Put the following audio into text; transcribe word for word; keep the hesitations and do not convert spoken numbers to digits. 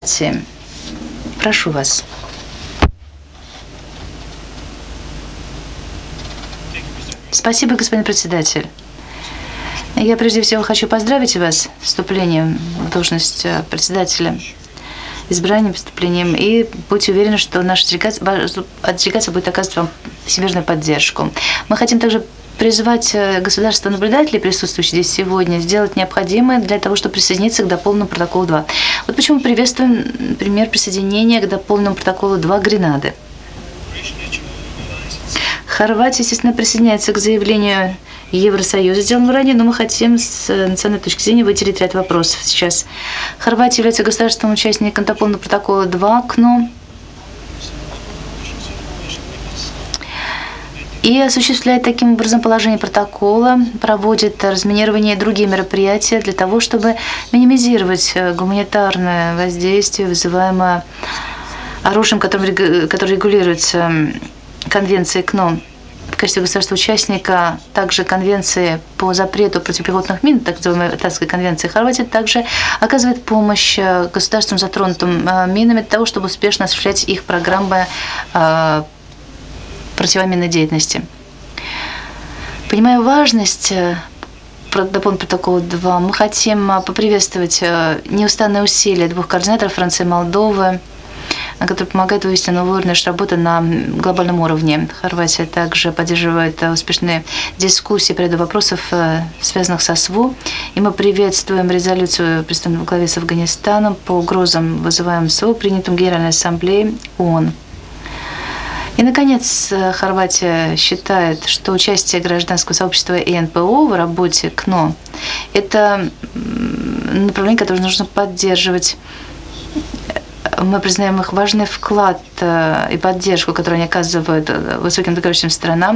Прошу вас. Спасибо, господин председатель. Я прежде всего хочу поздравить вас с вступлением в должность председателя, избранием, вступлением, и будьте уверены, что наша делегация будет оказывать вам всемирную поддержку. Мы хотим также призвать государства-наблюдателей, присутствующие здесь сегодня, сделать необходимое для того, чтобы присоединиться к дополненному протоколу два. Вот почему мы приветствуем пример присоединения к дополненному протоколу два Гренады. Хорватия, естественно, присоединяется к заявлению Евросоюза, сделанному ранее, но мы хотим с национальной точки зрения выделить ряд вопросов сейчас. Хорватия является государственным участником дополненного протокола два к НО и осуществляет таким образом положение протокола, проводит разминирование и другие мероприятия для того, чтобы минимизировать гуманитарное воздействие, вызываемое оружием, которое регулируется Конвенцией к НО. В качестве государства-участника также Конвенции по запрету противопехотных мин, так называемой Оттавской конвенции, Хорватия также оказывает помощь государствам, затронутым минами, для того, чтобы успешно осуществлять их программы противоминной деятельности. Понимая важность дополненного протокола два, мы хотим поприветствовать неустанные усилия двух координаторов Франции и Молдовы, который помогает вывести новый уровень нашей работы на глобальном уровне. Хорватия также поддерживает успешные дискуссии по ряду вопросов, связанных со СВО. И мы приветствуем резолюцию, представленную во главе с Афганистаном, по угрозам, вызываемым СВО, принятым Генеральной Ассамблеей ООН. И, наконец, Хорватия считает, что участие гражданского сообщества и эн пэ о в работе к НО – это направление, которое нужно поддерживать. Мы признаем их важный вклад и поддержку, которую они оказывают высоким договорившимся странам.